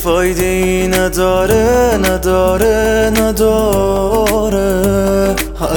فایده ای نداره نداره نداره. هر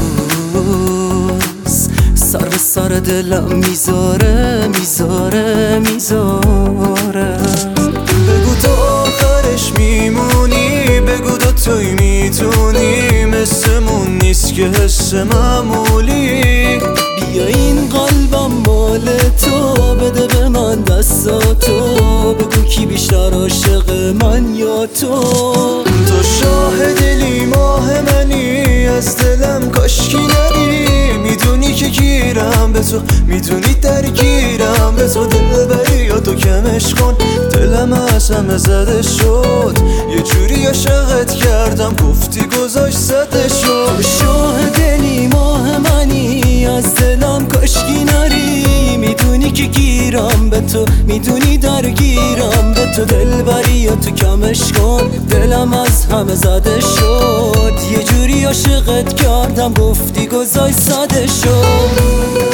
روز سر به سر دلم میذاره میذاره میذاره. بگو تا آخرش میمونی، بگو دوتایی میتونی، مثلمون نیست که حس معمولی. بیا این قلبم مال تو، بده به من دستاتو، بگو کی بیشتر عاشق من یا تو. تو شاه دلی ماه منی، از دلم کاشکی نری، میدونی که گیرم به تو، میدونی درگیرم به تو. دل بری یا تو کمش کن، دلم از همه زده شد، یه جوری عاشقت کردم گفتی گذاشت زده شد. شاه دلی ماه منی، از دلم کاشکی نری، میدونی که گیرم به تو، میدونی درگیرم به تو. دل بری یا تو کمش کن، دلم از همه زده شد، یه جوری عاشقت کردم گفتی گذاشت زده شد.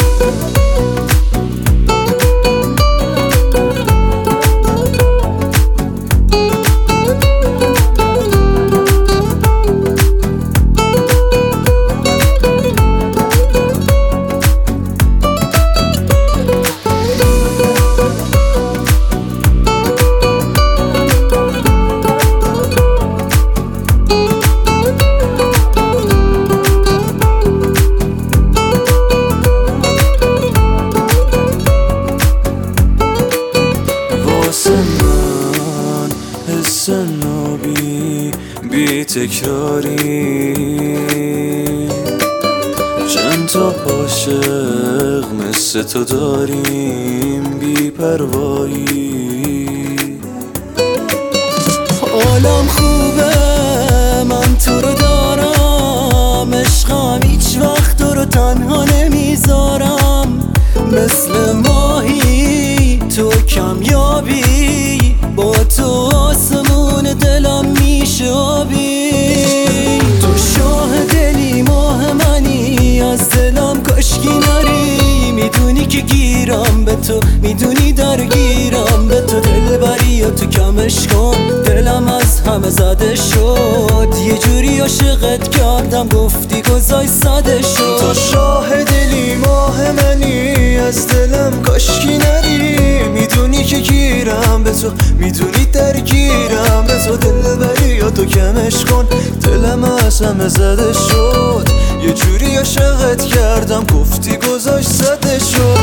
حس نوبی بی تکراری، چند تا عاشق مثل تو داریم بی پروایی. حالم خوبه من تو رو دارم، عشقم هیچ وقت تو رو تنها نمیذارم. مثل ماهی تو کمیابی، با تو آسمون دلم میشه آبی. تو شاه دلی ماه منی، از دلم کاشکی نری، میدونی که گیرم به تو، میدونی درگیرم به تو. دل بری یا تو کمش کن، دلم از همه زده شد، یه جوری عاشقت کردم گفتی گذاشت زده شد. تو شاه دلی ماه منی، از دلم کاشکی نری، میدونی که گیرم به تو، میدونی درگیرم به تو. دل بری یا تو کمش کن، دلم از همه زده شد، یه جوری عاشقت کردم گفتی گذاشت زده شد.